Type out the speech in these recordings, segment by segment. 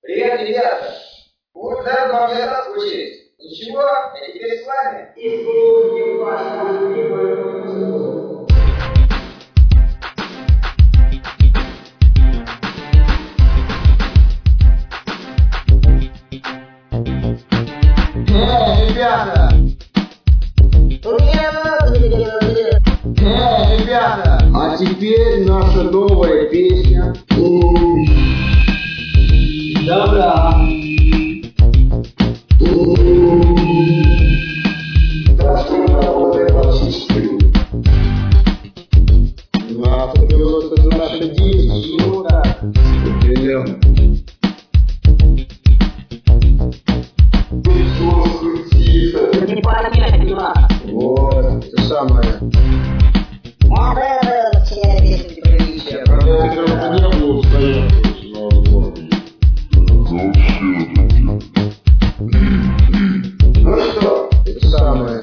Привет, ребята! Вот да, вам не соскучились. Ничего, я теперь с вами. И слушайте вашу любимую музыку. Ребята! У меня много любимых блюд. Ребята! А теперь наша новая песня. Добра. Автопилот — это наша деятельность. Берем. Вот, это самое. Я был сочиняю песни приличия. Правда, это как бы не было устояться. Ну что, это самое.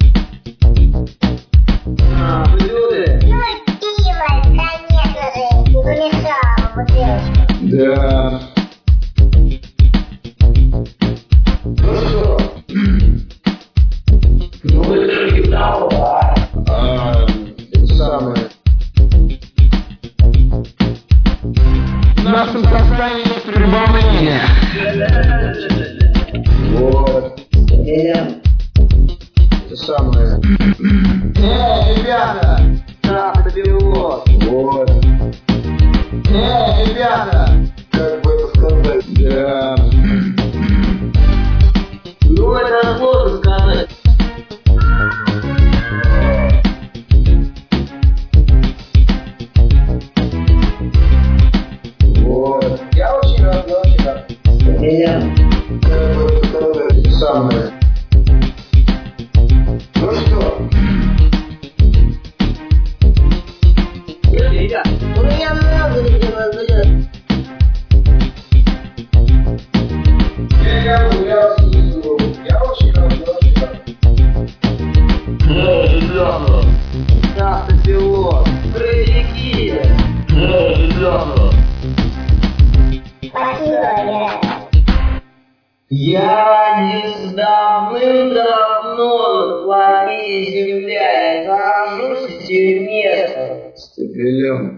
Блюды. Ну и пиво, конечно же, не помешало бутылочку. Да. Ну что? Ну это же давай. Это самое. В нашем состоянии прибавления. Вот. Это самое. Ребята! Автопилот. Вот. Ребята! Как бы это сказать? Да. Ну это сложно сказать. Вот. Я очень рад. Как бы это сказать? Это самое. Ну что? Ребят, У меня много любимых блюд. я очень рад. Ребята! Автопилот. Прыгики. Ребята! Спасибо, ребята. Я не давным-давно на твоей земле нахожусь в тюрьме. Степелем.